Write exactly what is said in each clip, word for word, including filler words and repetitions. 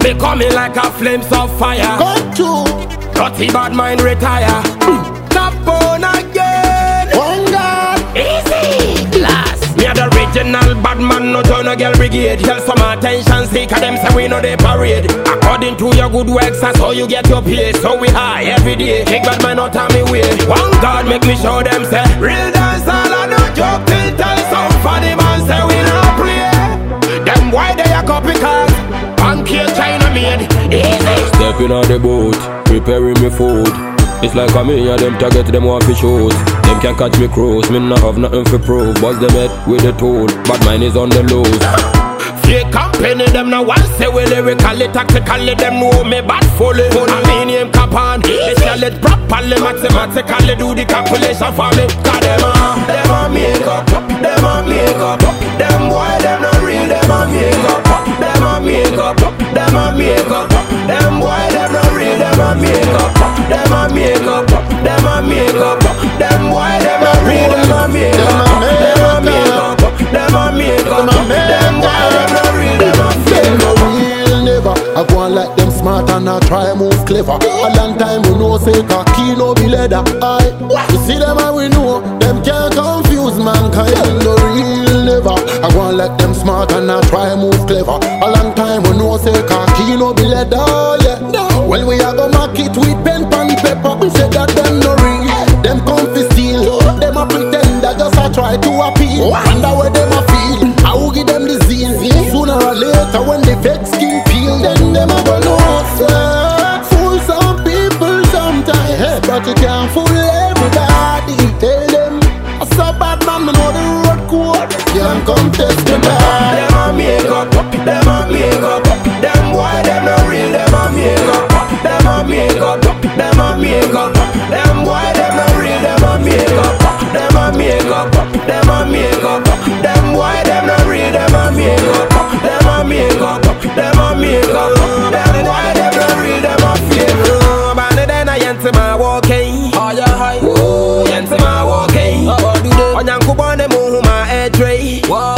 Me coming like a flames of fire. Got to Dirty bad mind retire. Top on again. one God. Easy. Last. Me a the original bad man, no join a girl brigade. Tell some attention seeker, them say we know they parade. According to your good works, that's how you get your pay. So we high every day. Big bad man not on me way. One God make me show them say real dance all and no joke till tell some funny man say we not play. Them why they a copycat? Pancake China made. Easy. Stepping on the boat, preparing me food. It's like a me and them target them want to shoot. Them can't catch me cruise, me not have nothing for prove. Buzz them head with the tool, but mine is on the loose. Fake company, them no one say we lyrically, tactically, them know me bad fully. I mean him cap on, they sell it properly, mathematically do the calculation for me. Cause them a, them a make up, them a make up. Them boy, them not real, them a make up. Them a make up, them a make up. Them boy, them not real, them a make up. Them a make up, them a make up. Them boy, them not real, them a make up. Them a make up, them a make up. Them boy, them not real, them a fake up. Real never. I go on like them smart and I try move clever. A long time we know say cocky no be leather. I you see them and we know them can't confuse mankind. No real never. I go on like them smart and I try move clever. A long time we know say cocky no be leather. Yeah. Well we a go mark it with pen and paper. We say that them no real. Them come fi steal. Them a pretend that just a try to appeal. Wonder where them a feel. I will give them the zeal. Sooner or later when the fake skin peel, then them a go know. Fool some people sometimes, but you can't fool everybody. Tell them I saw bad man, me know the road code. Can't come test me now. Them a make up, them a make up. Them boy, them not real, them a make up. Them a make up, them a make up. Them boy, them not real, them a make up. Them a make up, them a make up. Them boy, them not real, them a make up. Them a make up, them a make up. Them boy, them not real, them a fake. Bani den a yenti ma walking. Oh yeah, hi. Oh, yenti ma walking. Onyanku bone mu huma edre.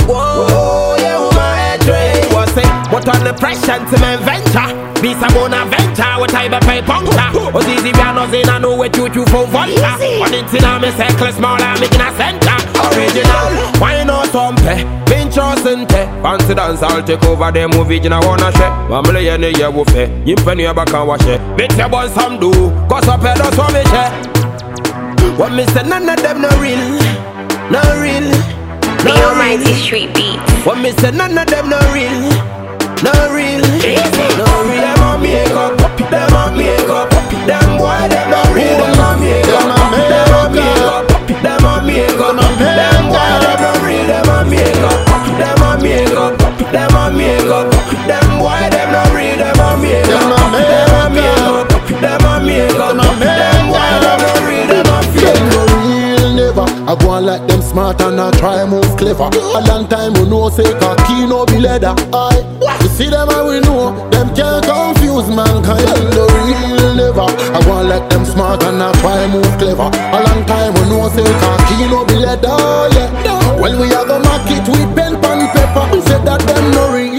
Oh yeah, huma edre. What's it? What on the pressure to me venture? Be some venture. What type of pay puncture? Was easy we are not in a know what you do for vodka. One in a me circle small and making a center. Original. Why not some pay? Been chosen te. Fancy dance I'll take over the movie in a wanna share. Mamle yene ye wufe. Yimpen your back and wash it. Bitch your boy some do. Cause up head us for me share. What me say none of them no real. No real. The Almighty Street Beats. What me say none of them no real. No real. No real. Them a make up. Them a make up. Them boy them no real. Them a make up. Them a make up. Them a make up. Them boy them no real. Them a make up. Them a make up. Them a make up. Them boy them no real. Them a make up. Them a make up. Them a make up. Them boy them no real. Them a fake up. I go on like them smart and I try move clever. A long time we know say cocky no be leather. I you see them and we know them can't confuse mankind. No real never. I go on like them smart and I try move clever. A long time we know say cocky no be leather. Yeah. Well we a go mark it with pen and paper. We say that them no real.